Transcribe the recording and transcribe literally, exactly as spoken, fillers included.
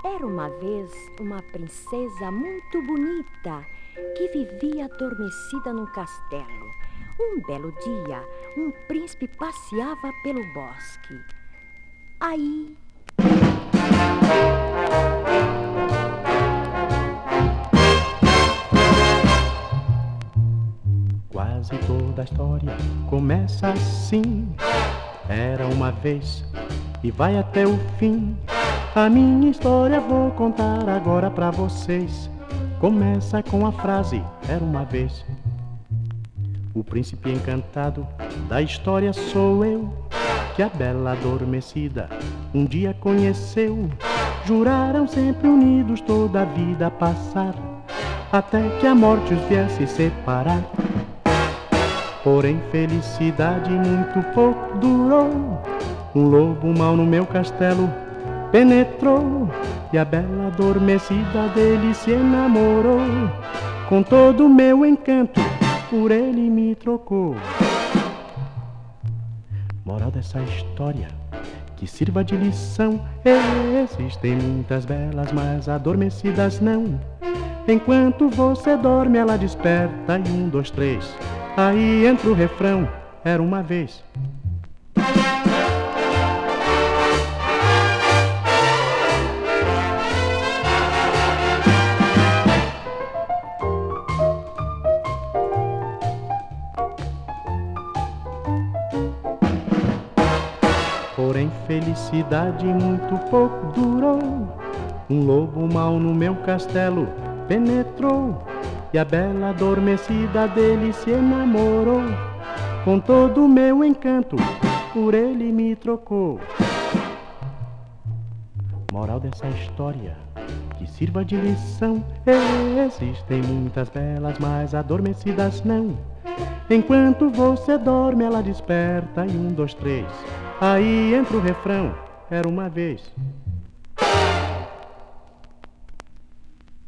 Era uma vez uma princesa muito bonita que vivia adormecida num castelo. Um belo dia, um príncipe passeava pelo bosque. Aí... Quase toda a história começa assim. Era uma vez e vai até o fim. A minha história vou contar agora pra vocês. Começa com a frase, era uma vez. O príncipe encantado da história sou eu, que a bela adormecida um dia conheceu. Juraram sempre unidos toda a vida passar, até que a morte os viesse separar. Porém felicidade muito pouco durou. Um lobo mau no meu castelo penetrou, e a bela adormecida dele se enamorou. Com todo o meu encanto, por ele me trocou. Moral dessa história, que sirva de lição: existem muitas belas, mas adormecidas não. Enquanto você dorme, ela desperta e um, dois, três. Aí entra o refrão, era uma vez. Porém felicidade muito pouco durou. Um lobo mau no meu castelo penetrou, e a bela adormecida dele se enamorou. Com todo o meu encanto, por ele me trocou. Moral dessa história, que sirva de lição: existem muitas belas, mas adormecidas não. Enquanto você dorme, ela desperta e um, dois, três. Aí entra o refrão, era uma vez.